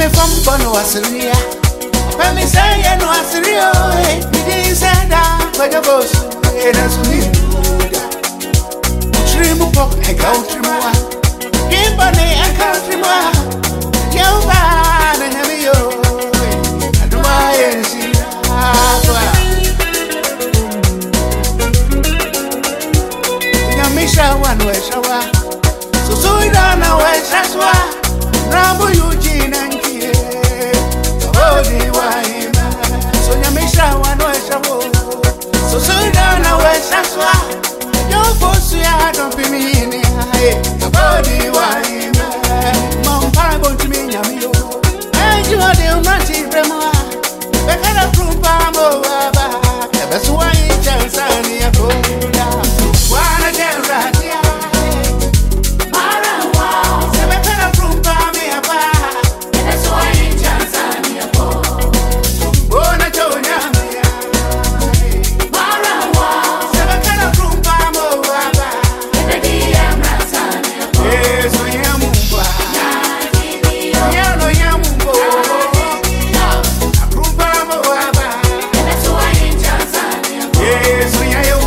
me from Bono Asiria. When me say no Asirio, me didn't say that, but your boss, it has me. Trimupo, a country more. Give money, a country more. Young man, and heavy yo. I do my see. Misha one way shower. So we don't know where that's why. Rambo Eugene and Kie. Holy wine. So Misha one way shower. So we don't know where that's why. Your boss, I don't be me in the high. Holy wine. Mom, I'm going to me, Yamio. And you are the romantic grandma. The kind of room, Bambo. That's why it's just a cold. Wanna get right here? Marawa, se me pena prumpa me apa. That's why in Tanzania po. Bona jonya me. Marawa, se me pena prumpa mo apa. Dia Tanzania po. Eso ya mumba. Ya no ya mumbo. Prumpa mo apa. That's why in Tanzania po. Eso ya yo.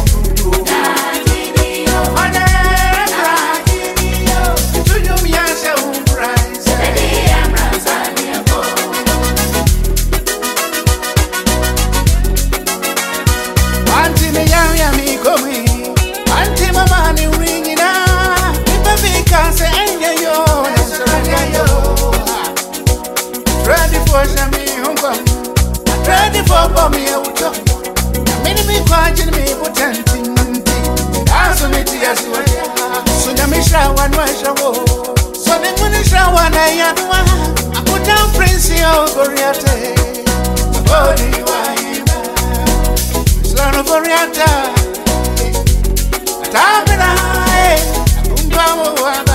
Ready for me, I would talk. Many me watching me pretending. As on it, yes, so Yamisha one way show. So the Munisha one I had one. I put down Prince Goriate. Body wine. Son of Goriata. Tamina, Umbamo.